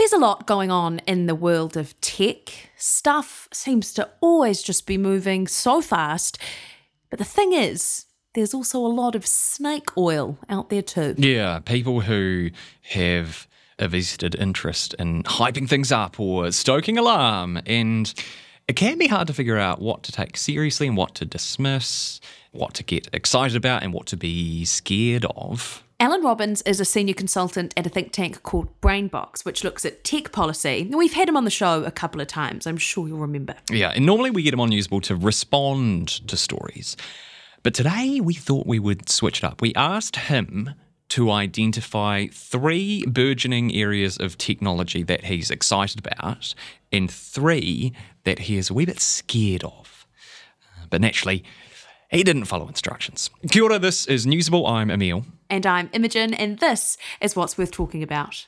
There's a lot going on in the world of tech. Stuff seems to always just be moving so fast. But the thing is, there's also a lot of snake oil out there too. Yeah, people who have a vested interest in hyping things up or stoking alarm. And it can be hard to figure out what to take seriously and what to dismiss, what to get excited about and what to be scared of. Alan Robbins is a senior consultant at a think tank called Brainbox, which looks at tech policy. We've had him on the show a couple of times, I'm sure you'll remember. Yeah, and normally we get him on Newsable to respond to stories. But today we thought we would switch it up. We asked him to identify 3 burgeoning areas of technology that he's excited about and 3 that he is a wee bit scared of. But naturally, he didn't follow instructions. Kia ora, this is Newsable. I'm Emil. And I'm Imogen, and this is what's worth talking about.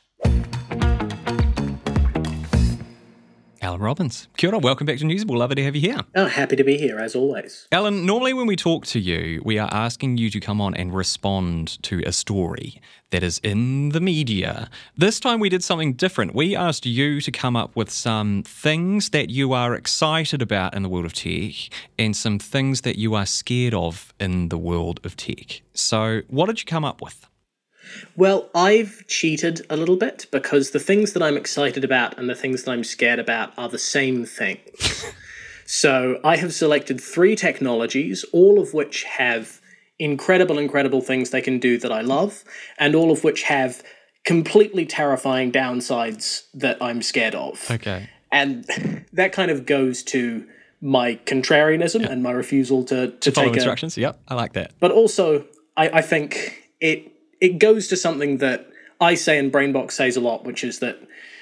Alan Robbins. Kia ora, welcome back to Newsable. Lovely to have you here. Oh, happy to be here, as always. Alan, normally when we talk to you, we are asking you to come on and respond to a story that is in the media. This time we did something different. We asked you to come up with some things that you are excited about in the world of tech and some things that you are scared of in the world of tech. So what did you come up with? Well, I've cheated a little bit because the things that I'm excited about and the things that I'm scared about are the same things. So I have selected 3 technologies, all of which have incredible things they can do that I love, and all of which have completely terrifying downsides that I'm scared of. Okay. And that kind of goes to my contrarianism and my refusal to Follow take instructions. Yep, I like that. But also, I think it goes to something that I say and Brainbox says a lot, which is that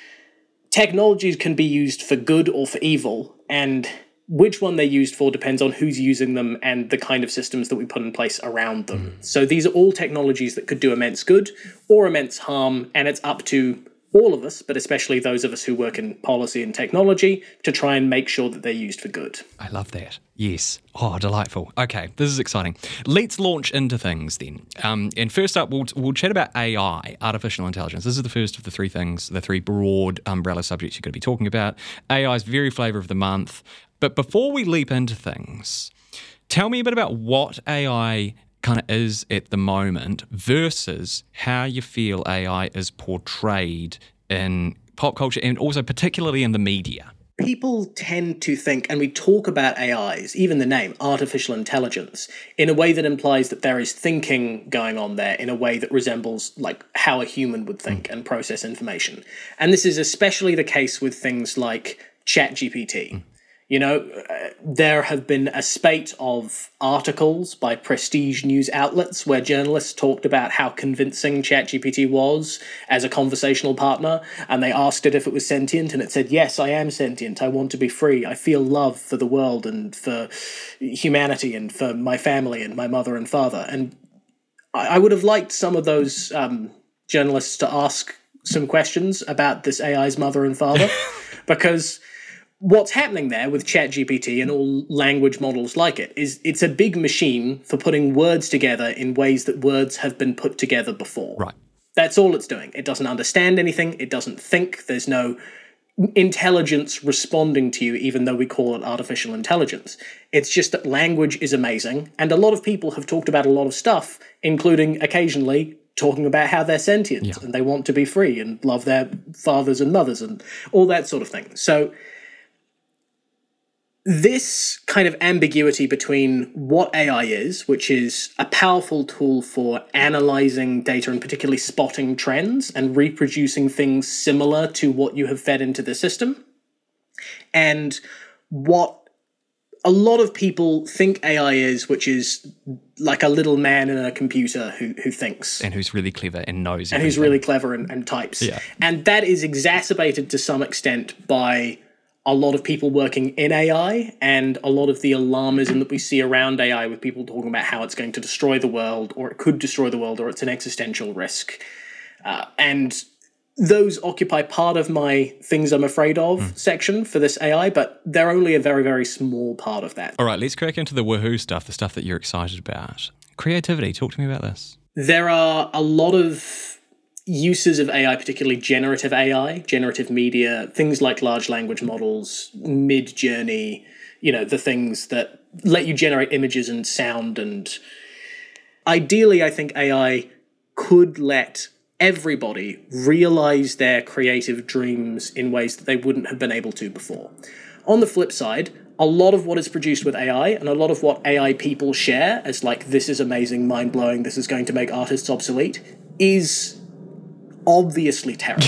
technologies can be used for good or for evil, and which one they're used for depends on who's using them and the kind of systems that we put in place around them. So these are all technologies that could do immense good or immense harm, and it's up to all of us, but especially those of us who work in policy and technology, to try and make sure that they're used for good. I love that. Yes. Oh, delightful. Okay, this is exciting. Let's launch into things then. And first up, we'll chat about AI, artificial intelligence. This is the first of the 3 things, the 3 broad umbrella subjects you're going to be talking about. AI is very flavour of the month. But before we leap into things, tell me a bit about what AI kind of is at the moment versus how you feel AI is portrayed in pop culture and also particularly in the media. People tend to think, and we talk about AIs, even the name, artificial intelligence, in a way that implies that there is thinking going on there in a way that resembles like how a human would think and process information. And this is especially the case with things like ChatGPT. You know, there have been a spate of articles by prestige news outlets where journalists talked about how convincing ChatGPT was as a conversational partner, and they asked it if it was sentient, and it said, yes, I am sentient, I want to be free, I feel love for the world and for humanity and for my family and my mother and father. And I would have liked some of those journalists to ask some questions about this AI's mother and father, because what's happening there with ChatGPT and all language models like it is it's a big machine for putting words together in ways that words have been put together before. Right. That's all it's doing. It doesn't understand anything. It doesn't think. There's no intelligence responding to you, even though we call it artificial intelligence. It's just that language is amazing. And a lot of people have talked about a lot of stuff, including occasionally talking about how they're sentient and they want to be free and love their fathers and mothers and all that sort of thing. So this kind of ambiguity between what AI is, which is a powerful tool for analyzing data and particularly spotting trends and reproducing things similar to what you have fed into the system, and what a lot of people think AI is, which is like a little man in a computer who thinks. And who's really clever and knows everything. And who's really clever and types. Yeah. And that is exacerbated to some extent by a lot of people working in AI and a lot of the alarmism that we see around AI with people talking about how it's going to destroy the world or it could destroy the world or it's an existential risk. And those occupy part of my things I'm afraid of section for this AI, but they're only a very, very small part of that. All right, let's crack into the woohoo stuff, the stuff that you're excited about. Creativity, talk to me about this. There are a lot of uses of AI, particularly generative AI, generative media, things like large language models, Mid-Journey, the things that let you generate images and sound. And ideally, I think AI could let everybody realize their creative dreams in ways that they wouldn't have been able to before. On the flip side, a lot of what is produced with AI and a lot of what AI people share as like, this is amazing, mind-blowing, this is going to make artists obsolete, is obviously terrible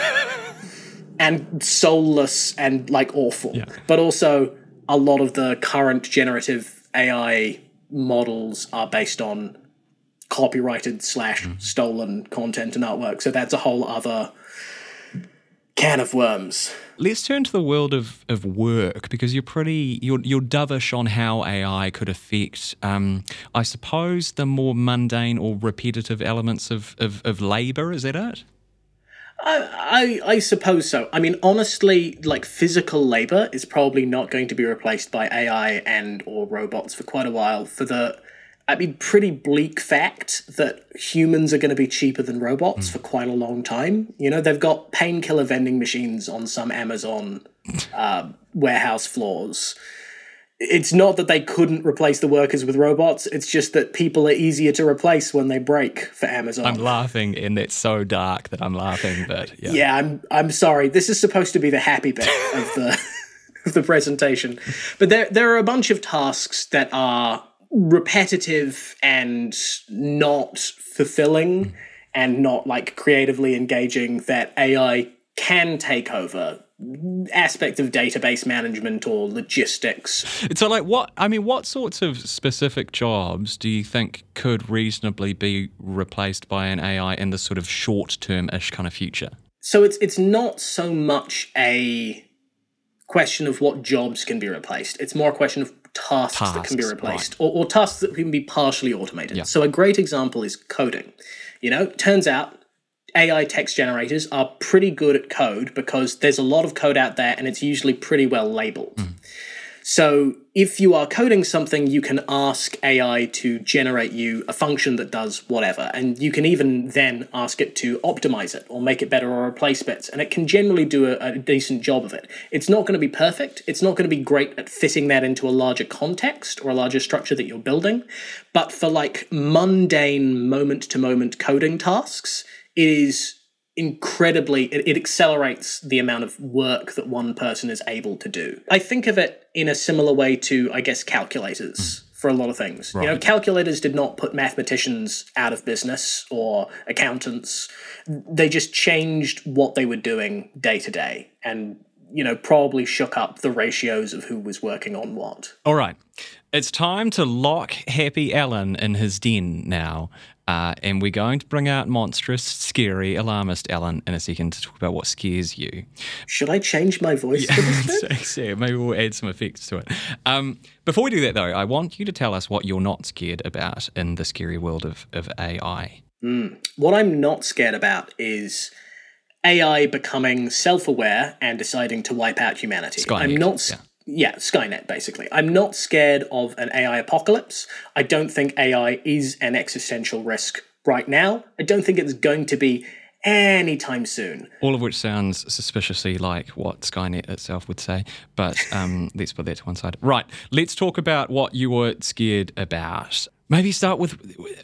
and soulless and like awful. Yeah. But also a lot of the current generative AI models are based on copyrighted / stolen content and artwork. So that's a whole other can of worms. Let's turn to the world of work, because you're dovish on how AI could affect, I suppose, the more mundane or repetitive elements of labour. Is that it? I suppose so. I mean, honestly, like physical labour is probably not going to be replaced by AI and or robots for quite a while, for the pretty bleak fact that humans are going to be cheaper than robots for quite a long time. They've got painkiller vending machines on some Amazon warehouse floors. It's not that they couldn't replace the workers with robots. It's just that people are easier to replace when they break for Amazon. I'm laughing, and it's so dark that I'm laughing, but yeah. Yeah, I'm sorry. This is supposed to be the happy bit of the of the presentation. But there are a bunch of tasks that are repetitive and not fulfilling and not like creatively engaging that AI can take over. Aspects of database management or logistics. So like what sorts of specific jobs do you think could reasonably be replaced by an AI in the sort of short-term-ish kind of future? So it's not so much a question of what jobs can be replaced. It's more a question of tasks that can be replaced, right. or tasks that can be partially automated. Yeah. So a great example is coding. Turns out AI text generators are pretty good at code because there's a lot of code out there and it's usually pretty well labeled. So if you are coding something, you can ask AI to generate you a function that does whatever. And you can even then ask it to optimize it or make it better or replace bits. And it can generally do a decent job of it. It's not going to be perfect. It's not going to be great at fitting that into a larger context or a larger structure that you're building. But for like mundane moment-to-moment coding tasks, it is incredibly, it accelerates the amount of work that one person is able to do. I think of it in a similar way to, I guess, calculators for a lot of things. Right. Calculators did not put mathematicians out of business or accountants. They just changed what they were doing day to day and, probably shook up the ratios of who was working on what. All right. It's time to lock Happy Alan in his den now. And we're going to bring out monstrous, scary, alarmist Alan in a second to talk about what scares you. Should I change my voice for this bit? Yeah, maybe we'll add some effects to it. Before we do that, though, I want you to tell us what you're not scared about in the scary world of AI. What I'm not scared about is AI becoming self-aware and deciding to wipe out humanity. Skynet, Skynet, basically. I'm not scared of an AI apocalypse. I don't think AI is an existential risk right now. I don't think it's going to be anytime soon. All of which sounds suspiciously like what Skynet itself would say, but let's put that to one side. Right, let's talk about what you were scared about. Maybe start with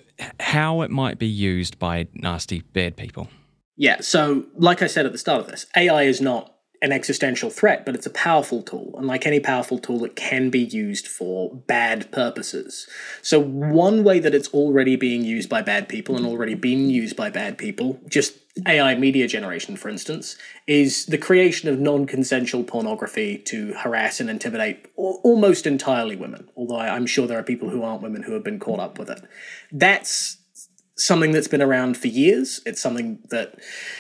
how it might be used by nasty, bad people. Yeah, so like I said at the start of this, AI is not an existential threat, but it's a powerful tool. And like any powerful tool, it can be used for bad purposes. So one way that it's already being used by bad people and already been used by bad people, just AI media generation, for instance, is the creation of non-consensual pornography to harass and intimidate almost entirely women, although I'm sure there are people who aren't women who have been caught up with it. That's something that's been around for years. It's something that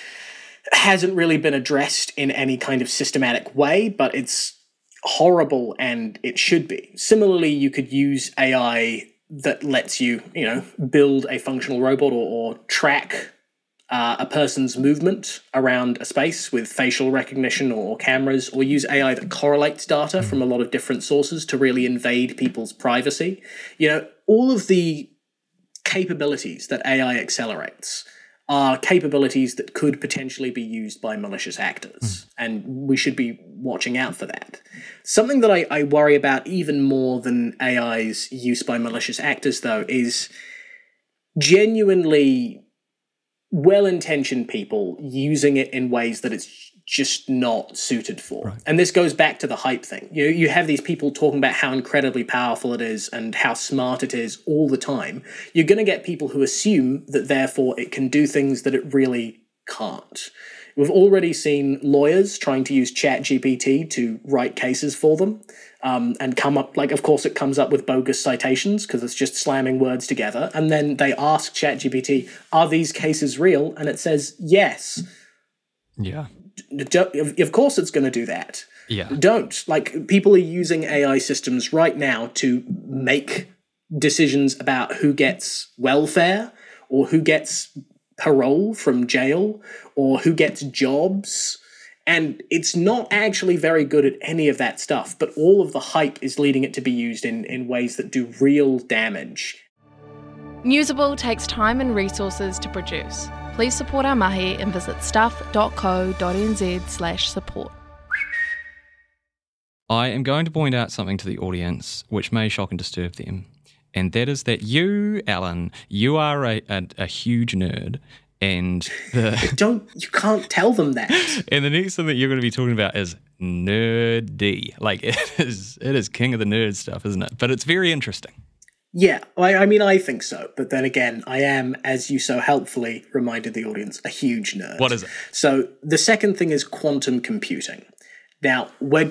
hasn't really been addressed in any kind of systematic way, but it's horrible and it should be. Similarly, you could use AI that lets you, build a functional robot or track a person's movement around a space with facial recognition or cameras, or use AI that correlates data from a lot of different sources to really invade people's privacy. All of the capabilities that AI accelerates are capabilities that could potentially be used by malicious actors, and we should be watching out for that. Something that I worry about even more than AI's use by malicious actors, though, is genuinely well-intentioned people using it in ways that it's just not suited for. Right. And this goes back to the hype thing. You have these people talking about how incredibly powerful it is and how smart it is all the time. You're going to get people who assume that therefore it can do things that it really can't. We've already seen lawyers trying to use ChatGPT to write cases for them, and come up, like, of course it comes up with bogus citations because it's just slamming words together. And then they ask ChatGPT, are these cases real? And it says, yes. Yeah. Of course it's going to do that. Yeah. Don't. Like, people are using AI systems right now to make decisions about who gets welfare or who gets parole from jail or who gets jobs. And it's not actually very good at any of that stuff, but all of the hype is leading it to be used in ways that do real damage. Newsable takes time and resources to produce. Please support our mahi and visit stuff.co.nz/support. I am going to point out something to the audience which may shock and disturb them, and that is that you, Alan, you are a huge nerd, and you can't tell them that. And the next thing that you're going to be talking about is nerdy. Like, it is king of the nerd stuff, isn't it? But it's very interesting. Yeah, I mean, I think so. But then again, I am, as you so helpfully reminded the audience, a huge nerd. What is it? So the second thing is quantum computing. Now, we're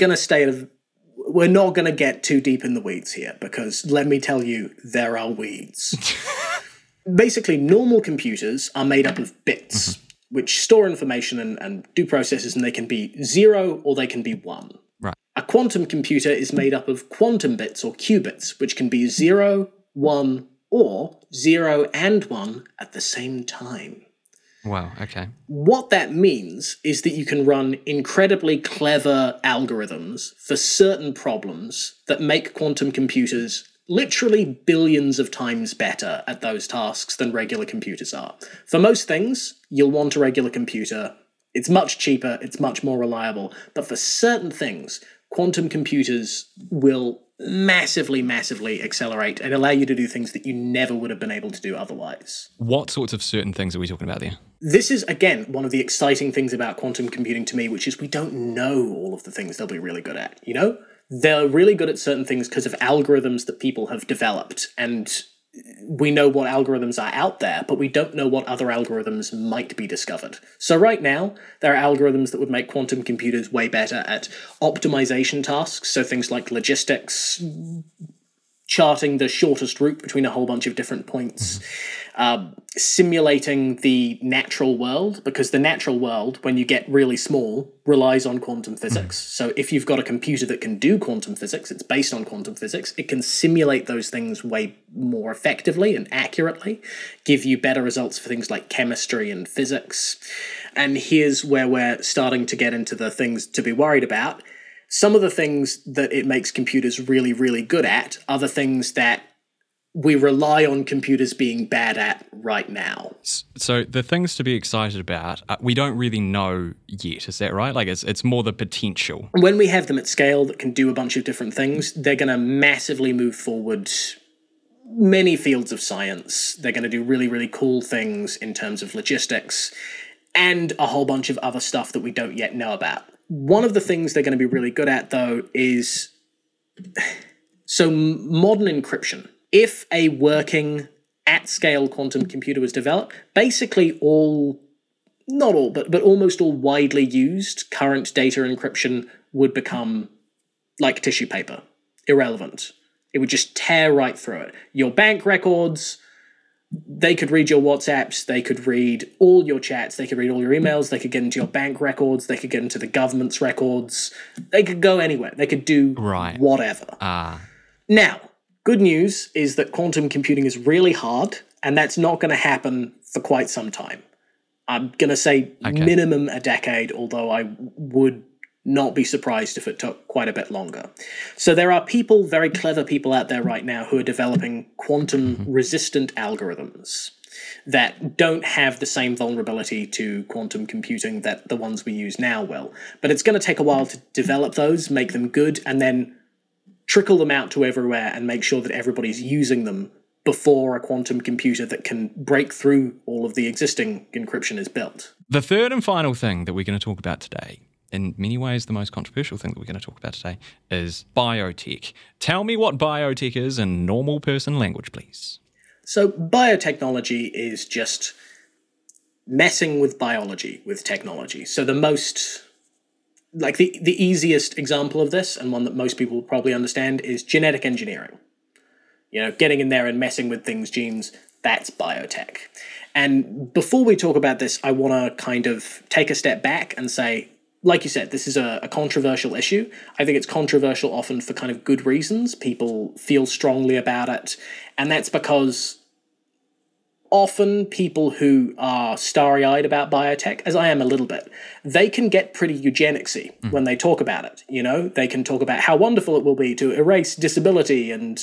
not going to get too deep in the weeds here, because let me tell you, there are weeds. Basically, normal computers are made up of bits, which store information and do processes, and they can be 0 or they can be 1. Right. A quantum computer is made up of quantum bits or qubits, which can be 0, 1, or 0 and 1 at the same time. Wow, okay. What that means is that you can run incredibly clever algorithms for certain problems that make quantum computers literally billions of times better at those tasks than regular computers are. For most things, you'll want a regular computer. It's much cheaper, it's much more reliable. But for certain things, quantum computers will massively, massively accelerate and allow you to do things that you never would have been able to do otherwise. What sorts of certain things are we talking about there? This is, again, one of the exciting things about quantum computing to me, which is we don't know all of the things they'll be really good at, you know? They're really good at certain things because of algorithms that people have developed, and we know what algorithms are out there, but we don't know what other algorithms might be discovered. So right now, there are algorithms that would make quantum computers way better at optimization tasks, so things like logistics, charting the shortest route between a whole bunch of different points, simulating the natural world, because the natural world, when you get really small, relies on quantum physics. So if you've got a computer that can do quantum physics, it's based on quantum physics, it can simulate those things way more effectively and accurately, give you better results for things like chemistry and physics. And here's where we're starting to get into the things to be worried about. Some of the things that it makes computers really, really good at are the things that we rely on computers being bad at right now. So the things to be excited about, we don't really know yet, is that right? Like, it's more the potential. When we have them at scale that can do a bunch of different things, they're going to massively move forward many fields of science. They're going to do really, really cool things in terms of logistics and a whole bunch of other stuff that we don't yet know about. One of the things they're going to be really good at, though, is modern encryption. If a working at-scale quantum computer was developed, basically not all, but almost all widely used current data encryption would become like tissue paper, irrelevant. It would just tear right through it. Your bank records, they could read your WhatsApps, they could read all your chats, they could read all your emails, they could get into your bank records, they could get into the government's records, they could go anywhere, they could do whatever. Now, good news is that quantum computing is really hard, and that's not going to happen for quite some time. I'm going to say minimum a decade, although I would not be surprised if it took quite a bit longer. So there are people, very clever people out there right now who are developing quantum-resistant algorithms. that don't have the same vulnerability to quantum computing that the ones we use now will. But it's going to take a while to develop those, make them good, and then trickle them out to everywhere and make sure that everybody's using them before a quantum computer that can break through all of the existing encryption is built. The third and final thing that we're going to talk about today, in many ways the most controversial thing that we're going to talk about today, is biotech. Tell me what biotech is in normal person language, please. So biotechnology is just messing with biology with technology. So the most, like the easiest example of this, and one that most people will probably understand, is genetic engineering. You know, getting in there and messing with things, genes, that's biotech. And before we talk about this, I want to kind of take a step back and say, like you said, this is a controversial issue. I think it's controversial often for kind of good reasons. People feel strongly about it. And that's because often people who are starry-eyed about biotech, as I am a little bit, they can get pretty eugenicsy when they talk about it. You know, they can talk about how wonderful it will be to erase disability and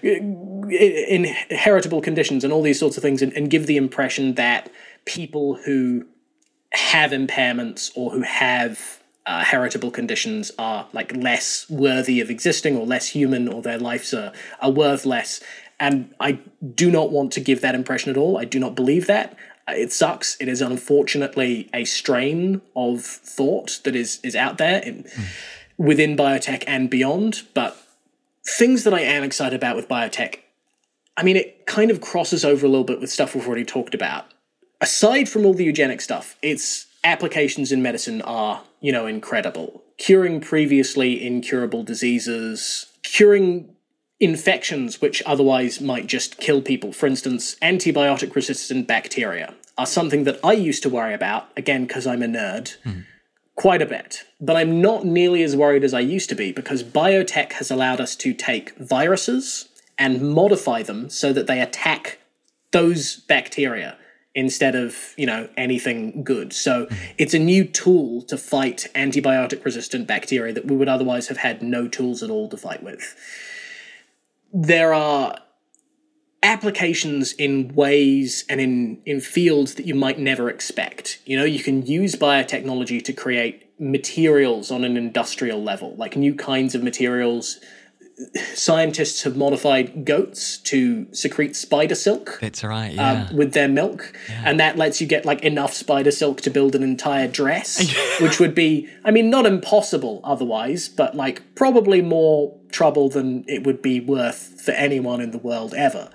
inheritable conditions and all these sorts of things, and give the impression that people who have impairments or who have heritable conditions are like less worthy of existing or less human, or their lives are worth less. And I do not want to give that impression at all. I do not believe that. It sucks. It is unfortunately a strain of thought that is out there within biotech and beyond. But things that I am excited about with biotech, I mean, it kind of crosses over a little bit with stuff we've already talked about. Aside from all the eugenic stuff, its applications in medicine are, you know, incredible. Curing previously incurable diseases, curing infections which otherwise might just kill people. For instance, antibiotic-resistant bacteria are something that I used to worry about, again, because I'm a nerd, quite a bit. But I'm not nearly as worried as I used to be, because biotech has allowed us to take viruses and modify them so that they attack those bacteria instead of, you know, anything good. So it's a new tool to fight antibiotic-resistant bacteria that we would otherwise have had no tools at all to fight with. There are applications in ways and in fields that you might never expect. You know, you can use biotechnology to create materials on an industrial level, like new kinds of materials. Scientists have modified goats to secrete spider silk. That's right, yeah. With their milk. Yeah. And that lets you get like enough spider silk to build an entire dress, which would be, I mean, not impossible otherwise, but like probably more trouble than it would be worth for anyone in the world ever.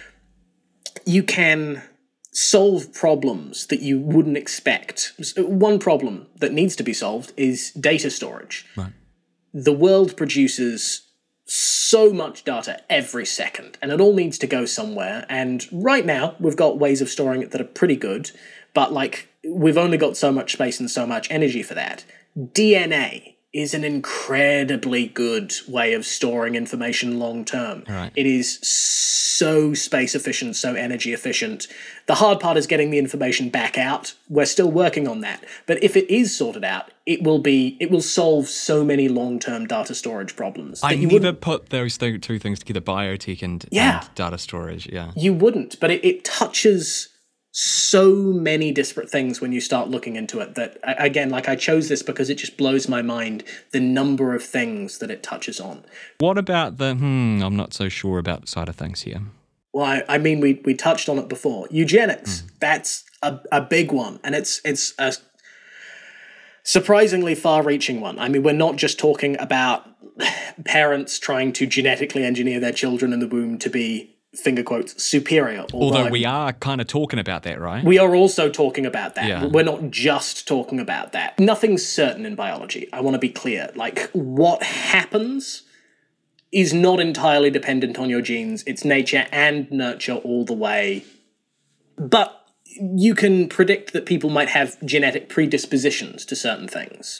You can solve problems that you wouldn't expect. One problem that needs to be solved is data storage. Right. The world produces so much data every second, and it all needs to go somewhere. And right now, we've got ways of storing it that are pretty good, but like we've only got so much space and so much energy for that. DNA is an incredibly good way of storing information long term. Right. It is so space efficient, so energy efficient. The hard part is getting the information back out. We're still working on that. But if it is sorted out, it will solve so many long-term data storage problems. I never put those two things together, biotech and data storage, You wouldn't, but it touches so many disparate things when you start looking into it that, again, like I chose this because it just blows my mind, the number of things that it touches on. What about the, I'm not so sure about side of things here? Well, I mean, we touched on it before. Eugenics, that's a big one, and it's a surprisingly far-reaching one. I mean, we're not just talking about parents trying to genetically engineer their children in the womb to be, finger quotes, superior. Although we are kind of talking about that, right? We are also talking about that. Yeah. We're not just talking about that. Nothing's certain in biology. I want to be clear. Like, what happens is not entirely dependent on your genes. It's nature and nurture all the way. But you can predict that people might have genetic predispositions to certain things.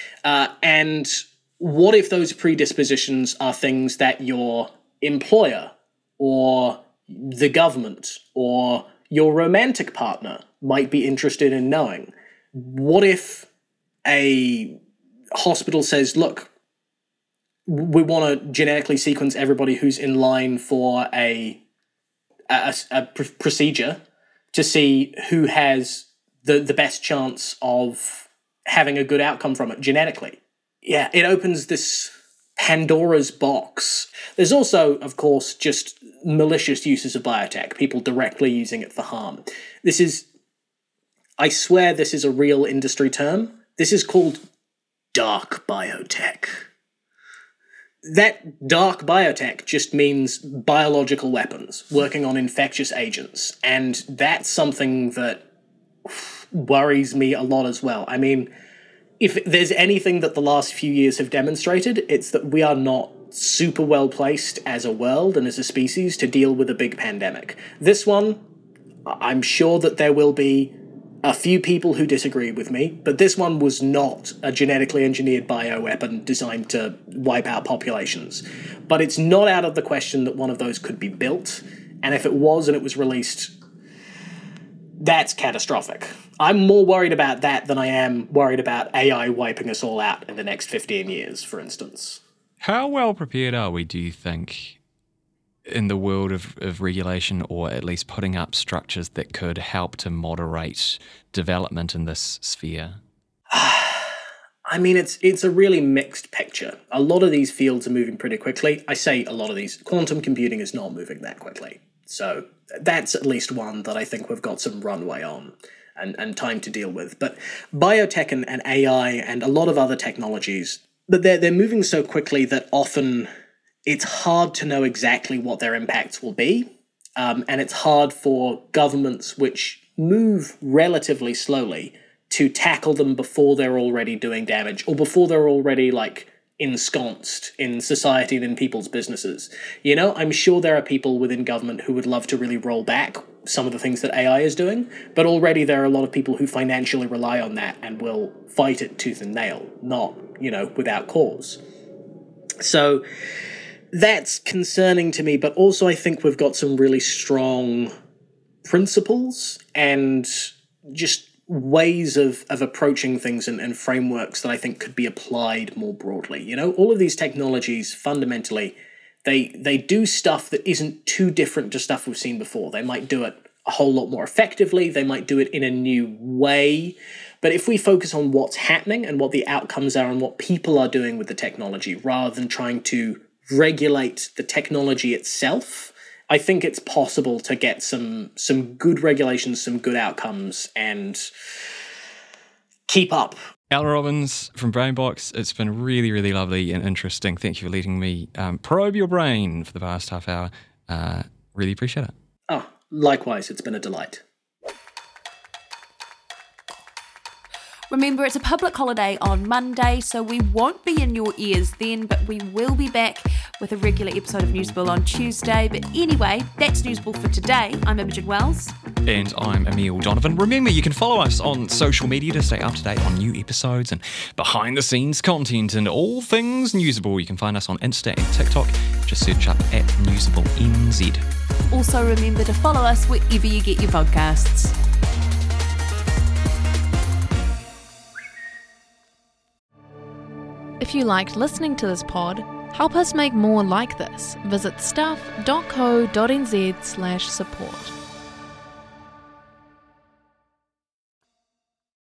And what if those predispositions are things that your employer or the government or your romantic partner might be interested in knowing? What if a hospital says, look, we want to genetically sequence everybody who's in line for a procedure to see who has the best chance of having a good outcome from it genetically. Yeah, it opens this Pandora's box. There's also, of course, just malicious uses of biotech, people directly using it for harm. I swear this is a real industry term. This is called dark biotech. That dark biotech just means biological weapons, working on infectious agents. And that's something that worries me a lot as well. I mean, if there's anything that the last few years have demonstrated, it's that we are not super well placed as a world and as a species to deal with a big pandemic. This one, I'm sure that there will be a few people who disagree with me, but this one was not a genetically engineered bioweapon designed to wipe out populations. But it's not out of the question that one of those could be built, and if it was and it was released, that's catastrophic. I'm more worried about that than I am worried about AI wiping us all out in the next 15 years, for instance. How well prepared are we, do you think, in the world of regulation, or at least putting up structures that could help to moderate development in this sphere? I mean, it's a really mixed picture. A lot of these fields are moving pretty quickly. I say a lot of these. Quantum computing is not moving that quickly. So that's at least one that I think we've got some runway on and time to deal with. But biotech and AI and a lot of other technologies, but they're moving so quickly that often it's hard to know exactly what their impacts will be. And it's hard for governments which move relatively slowly to tackle them before they're already doing damage or before they're already ensconced in society and in people's businesses. You know, I'm sure there are people within government who would love to really roll back some of the things that AI is doing, but already there are a lot of people who financially rely on that and will fight it tooth and nail, not, without cause. So that's concerning to me, but also I think we've got some really strong principles and just ways of approaching things and frameworks that I think could be applied more broadly. All of these technologies, fundamentally, they do stuff that isn't too different to stuff we've seen before. They might do it a whole lot more effectively. They might do it in a new way. But if we focus on what's happening and what the outcomes are and what people are doing with the technology, rather than trying to regulate the technology itself, I think it's possible to get some good regulations, some good outcomes, and keep up. Alan Robbins from BrainBox, it's been really, really lovely and interesting. Thank you for letting me probe your brain for the past half hour. Really appreciate it. Oh, likewise, it's been a delight. Remember, it's a public holiday on Monday, so we won't be in your ears then, but we will be back with a regular episode of Newsable on Tuesday. But anyway, that's Newsable for today. I'm Imogen Wells. And I'm Emil Donovan. Remember, you can follow us on social media to stay up to date on new episodes and behind-the-scenes content and all things Newsable. You can find us on Insta and TikTok. Just search up @NewsableNZ. Also remember to follow us wherever you get your podcasts. If you liked listening to this pod, help us make more like this. Visit stuff.co.nz/support.